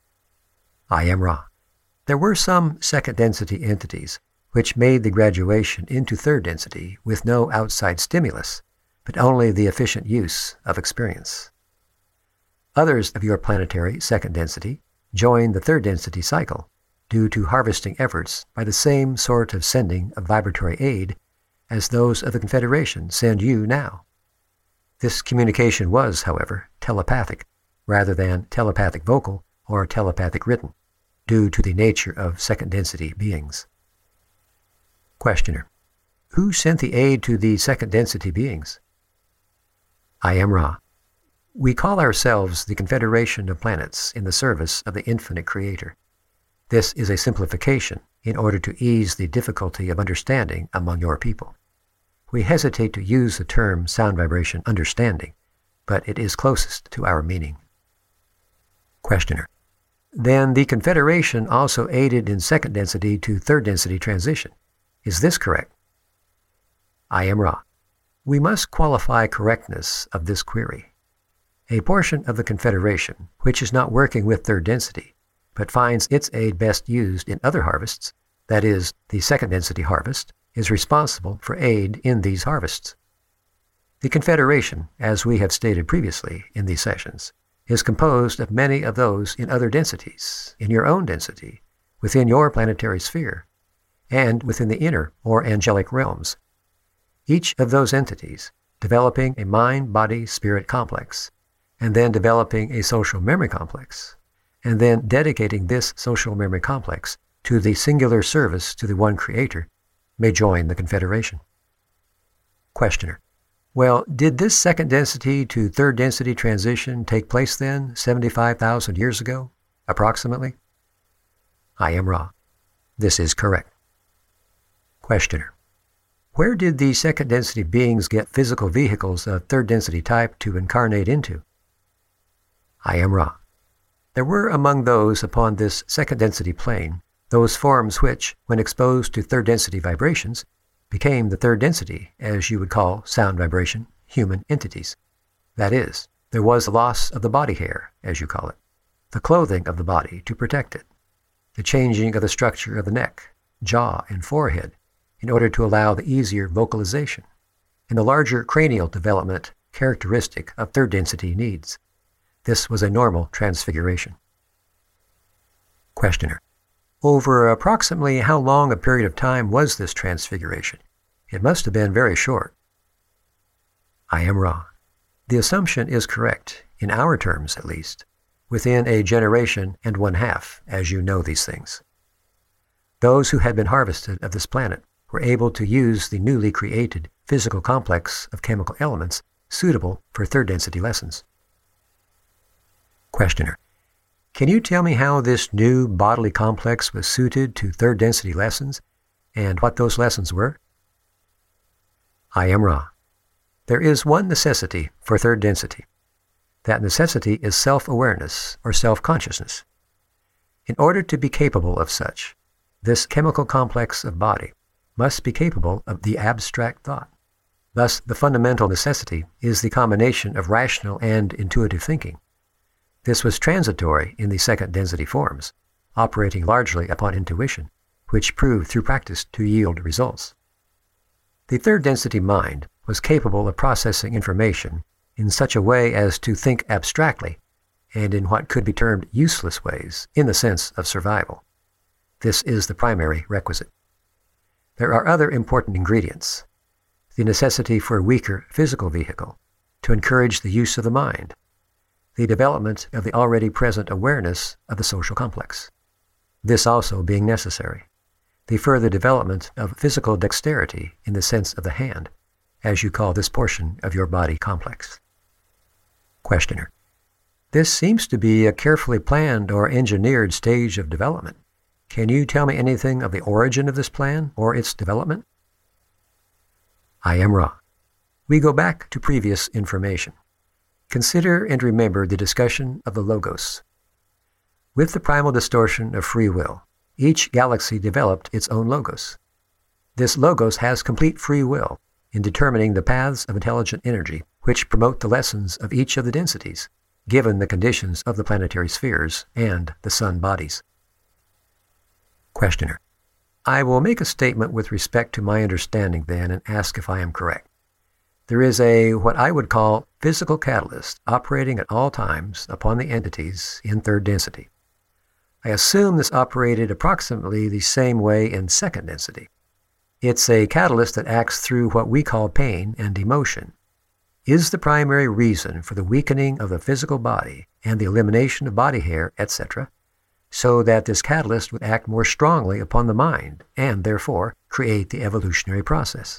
I am Ra. There were some second density entities which made the graduation into third density with no outside stimulus, but only the efficient use of experience. Others of your planetary second density joined the third density cycle due to harvesting efforts by the same sort of sending of vibratory aid as those of the Confederation send you now. This communication was, however, telepathic rather than telepathic vocal or telepathic written, due to the nature of second density beings. Questioner: who sent the aid to the second density beings? I am Ra. We call ourselves the Confederation of Planets in the service of the infinite Creator. This is a simplification in order to ease the difficulty of understanding among your people. We hesitate to use the term sound vibration understanding, but it is closest to our meaning. Questioner: then the Confederation also aided in second density to third density transition. Is this correct? I am Ra. We must qualify correctness of this query. A portion of the Confederation, which is not working with third density, but finds its aid best used in other harvests, that is, the second density harvest, is responsible for aid in these harvests. The Confederation, as we have stated previously in these sessions, is composed of many of those in other densities, in your own density, within your planetary sphere, and within the inner or angelic realms. Each of those entities developing a mind-body-spirit complex, and then developing a social memory complex, and then dedicating this social memory complex to the singular service to the one Creator, may join the Confederation. Questioner: well, did this second density to third density transition take place then, 75,000 years ago, approximately? I am Ra. This is correct. Questioner. Where did the second density beings get physical vehicles of third density type to incarnate into? I am Ra. There were among those upon this second density plane those forms which, when exposed to third density vibrations, became the third density, as you would call sound vibration, human entities. That is, there was the loss of the body hair, as you call it, the clothing of the body to protect it, the changing of the structure of the neck, jaw, and forehead in order to allow the easier vocalization, and the larger cranial development characteristic of third density needs. This was a normal transfiguration. Questioner. Over approximately how long a period of time was this transfiguration? It must have been very short. I am Ra. The assumption is correct, in our terms at least, within a generation and 1/2, as you know these things. Those who had been harvested of this planet were able to use the newly created physical complex of chemical elements suitable for third density lessons. Questioner. Can you tell me how this new bodily complex was suited to third density lessons and what those lessons were? I am Ra. There is one necessity for third density. That necessity is self-awareness or self-consciousness. In order to be capable of such, this chemical complex of body must be capable of the abstract thought. Thus, the fundamental necessity is the combination of rational and intuitive thinking. This was transitory in the second density forms, operating largely upon intuition, which proved through practice to yield results. The third density mind was capable of processing information in such a way as to think abstractly and in what could be termed useless ways in the sense of survival. This is the primary requisite. There are other important ingredients. The necessity for a weaker physical vehicle to encourage the use of the mind, the development of the already present awareness of the social complex. This also being necessary, the further development of physical dexterity in the sense of the hand, as you call this portion of your body complex. Questioner. This seems to be a carefully planned or engineered stage of development. Can you tell me anything of the origin of this plan or its development? I am Ra. We go back to previous information. Consider and remember the discussion of the Logos. With the primal distortion of free will, each galaxy developed its own Logos. This Logos has complete free will in determining the paths of intelligent energy which promote the lessons of each of the densities, given the conditions of the planetary spheres and the sun bodies. Questioner. I will make a statement with respect to my understanding then and ask if I am correct. There is what I would call physical catalyst operating at all times upon the entities in third density. I assume this operated approximately the same way in second density. It's a catalyst that acts through what we call pain and emotion, is the primary reason for the weakening of the physical body and the elimination of body hair, etc., so that this catalyst would act more strongly upon the mind and, therefore, create the evolutionary process.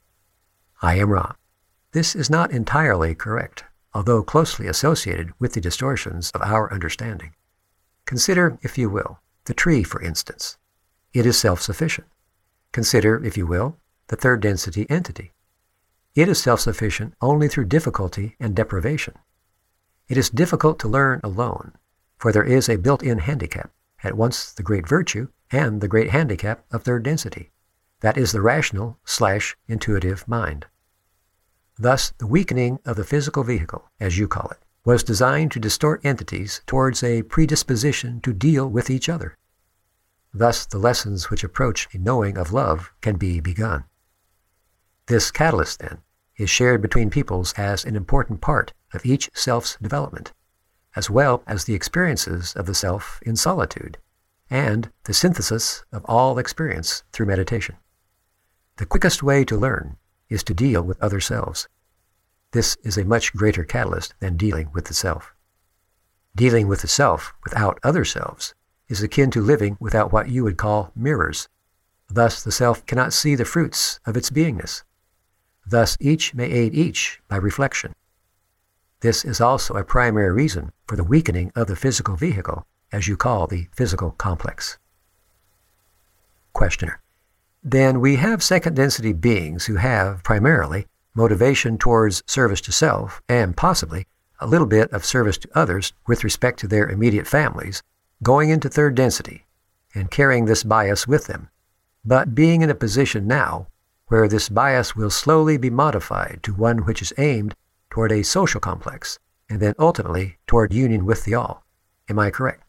I am Ra. This is not entirely correct, although closely associated with the distortions of our understanding. Consider, if you will, the tree, for instance. It is self-sufficient. Consider, if you will, the third density entity. It is self-sufficient only through difficulty and deprivation. It is difficult to learn alone, for there is a built-in handicap, at once the great virtue and the great handicap of third density. That is the rational/intuitive mind. Thus, the weakening of the physical vehicle, as you call it, was designed to distort entities towards a predisposition to deal with each other. Thus, the lessons which approach a knowing of love can be begun. This catalyst, then, is shared between peoples as an important part of each self's development, as well as the experiences of the self in solitude, and the synthesis of all experience through meditation. The quickest way to learn is to deal with other selves. This is a much greater catalyst than dealing with the self. Dealing with the self without other selves is akin to living without what you would call mirrors. Thus, the self cannot see the fruits of its beingness. Thus, each may aid each by reflection. This is also a primary reason for the weakening of the physical vehicle, as you call the physical complex. Questioner. then we have second-density beings who have, primarily, motivation towards service to self and possibly a little bit of service to others with respect to their immediate families, going into third density and carrying this bias with them, but being in a position now where this bias will slowly be modified to one which is aimed toward a social complex and then ultimately toward union with the all. Am I correct?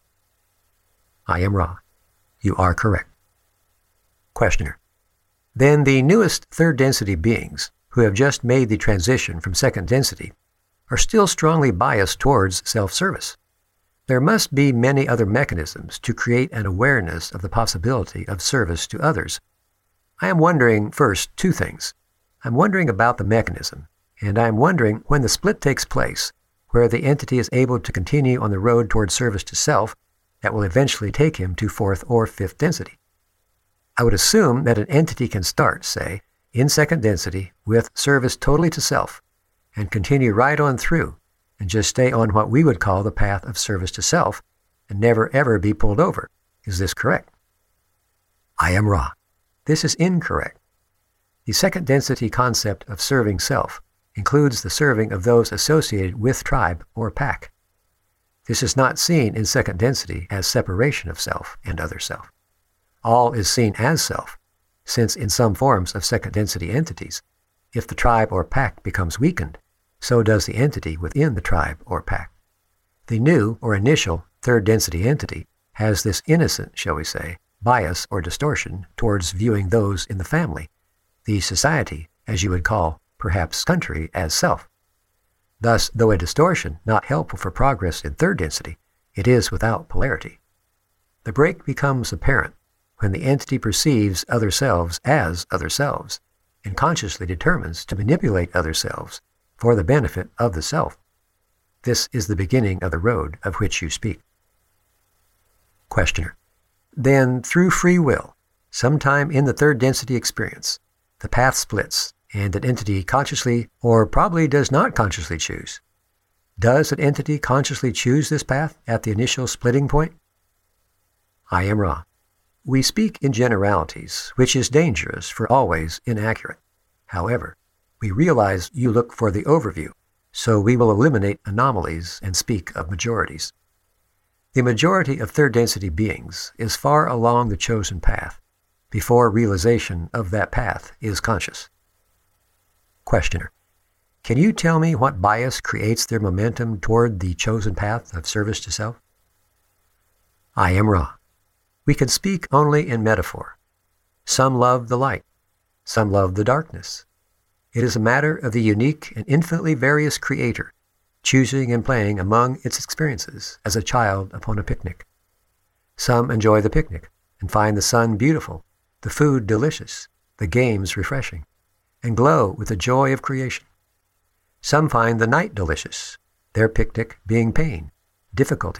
I am Ra. You are correct. Questioner. Then the newest third density beings who have just made the transition from second density are still strongly biased towards self-service. There must be many other mechanisms to create an awareness of the possibility of service to others. I am wondering, first, two things. I'm wondering about the mechanism, and I'm wondering when the split takes place, where the entity is able to continue on the road towards service to self that will eventually take him to fourth or fifth density. I would assume that an entity can start, say, in second density with service totally to self, and continue right on through, and just stay on what we would call the path of service to self, and never ever be pulled over. Is this correct? I am Ra. This is incorrect. The second density concept of serving self includes the serving of those associated with tribe or pack. This is not seen in second density as separation of self and other self. All is seen as self, since in some forms of second density entities, if the tribe or pack becomes weakened, so does the entity within the tribe or pack. The new or initial third density entity has this innocent, shall we say, bias or distortion towards viewing those in the family, the society, as you would call, perhaps country, as self. Thus, though a distortion not helpful for progress in third density, it is without polarity. The break becomes apparent when the entity perceives other selves as other selves and consciously determines to manipulate other selves for the benefit of the self. This is the beginning of the road of which you speak. Questioner. Then, through free will, sometime in the third density experience, the path splits and an entity consciously or probably does not consciously choose. Does an entity consciously choose this path at the initial splitting point? I am Ra. We speak in generalities, which is dangerous for always inaccurate. However, we realize you look for the overview, so we will eliminate anomalies and speak of majorities. The majority of third density beings is far along the chosen path, before realization of that path is conscious. Questioner. Can you tell me what bias creates their momentum toward the chosen path of service to self? I am Ra. We can speak only in metaphor. Some love the light. Some love the darkness. It is a matter of the unique and infinitely various Creator, choosing and playing among its experiences as a child upon a picnic. Some enjoy the picnic and find the sun beautiful, the food delicious, the games refreshing, and glow with the joy of creation. Some find the night delicious, their picnic being pain, difficulty,